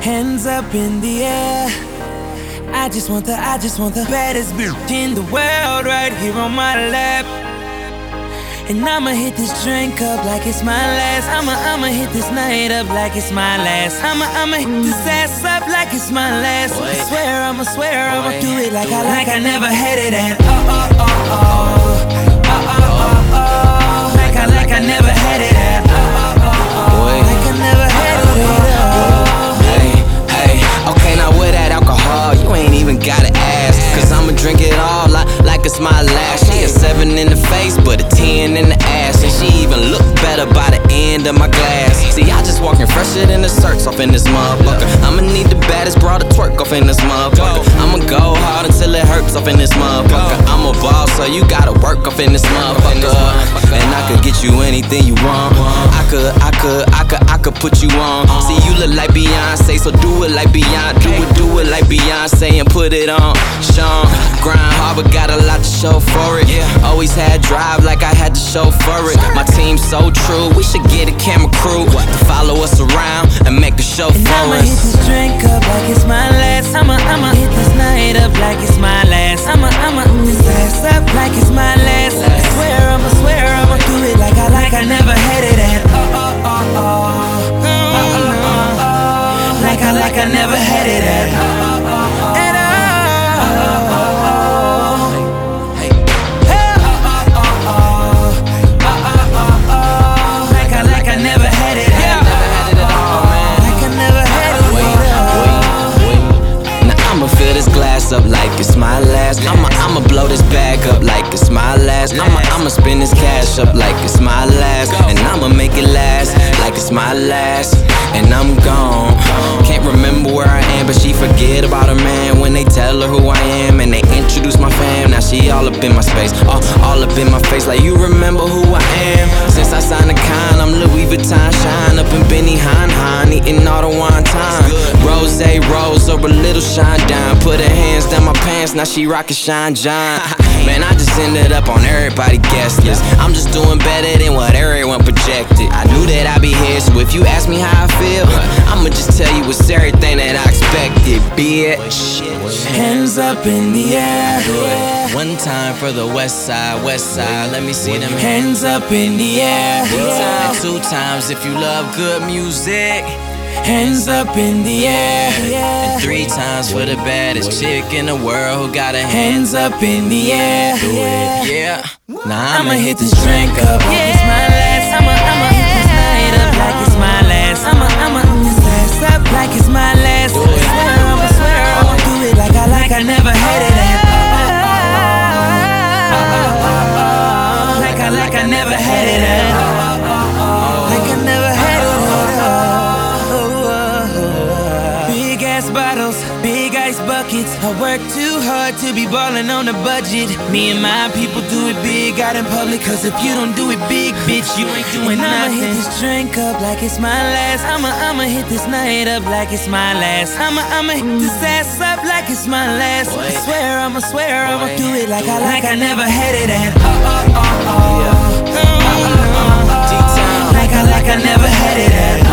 Hands up in the air. I just want the baddest bitch in the world right here on my lap. And I'ma hit this drink up like it's my last. I'ma hit this night up like it's my last. I'ma hit this ass up like it's my last. I swear I'ma do it like I never had it at like I never had it at like I never had it at Hey, okay, now with that alcohol, you ain't even gotta ask, cause I'ma drink it all like it's my last. She a 7 in the face, but a 10 in the ass, and she even look better by the end of my glass. See, I just walking fresher than the shirts off in this motherfucker. I'ma need the baddest broad to twerk off in this motherfucker. I'ma go hard until it hurts off in this motherfucker. I'm a boss, so you gotta work off in this motherfucker. And I could get you anything you want. I could put you on. See, you look like Beyonce, so do it like Beyonce. Do it like Beyonce and put it on. Sean, grind hard, but got a lot to show for it. Always had drive like I had to show for it. My team's so true, we should get a camera crew to follow us around and make a show for us. I'ma hit this drink up like it's my last. I'ma hit this night up like it's my last. I'ma hit this ass up like it's my last. I swear I'ma do it like I never had it at like I never had it at like I never had it at like I never had it at. Now I'ma fill this glass up like it's my last. I'ma blow this bag up like it's my last. I'ma spend this cash up like it's my last, and I'ma make it last like it's my last. And I'm gone. Can't remember where I am, but she forget about her man when they tell her who I am and they introduce my fam. Now she all up in my space, all up in my face, like you remember who I am. Since I signed the con, I'm Louis Vuitton shine up in Benny Hine, eating all the wine time. Rose or a little shine down. Put her hands down my pants, now she rockin' Shine John. Man, I just ended up on everybody guest list. I'm just doing better than what everyone projected. I knew that I'd be here, so if you ask me how I feel, I'ma just tell you it's everything that I expected, bitch. Hands up in the air. One time for the west side, let me see them hands up in the air. And 2 times if you love good music. Hands up in the air. And 3 times for the baddest chick in the world who got her hands up in the air. Yeah. Now I'ma hit this drink up like it's my last. I'ma hit this night up like it's my last. I'ma hit this ass up like it's my last. I swear I'ma do it like I never had it at like I never had it at like I never had it at. Big ass bottles, big ice buckets. I work too hard to be ballin' on a budget. Me and my people do it big out in public, cause if you don't do it big, bitch, you ain't doing nothing. I'ma hit this drink up like it's my last. I'ma hit this night up like it's my last. I'ma hit this ass up like it's my last. I swear I'ma do it like I never had it at like I never had it at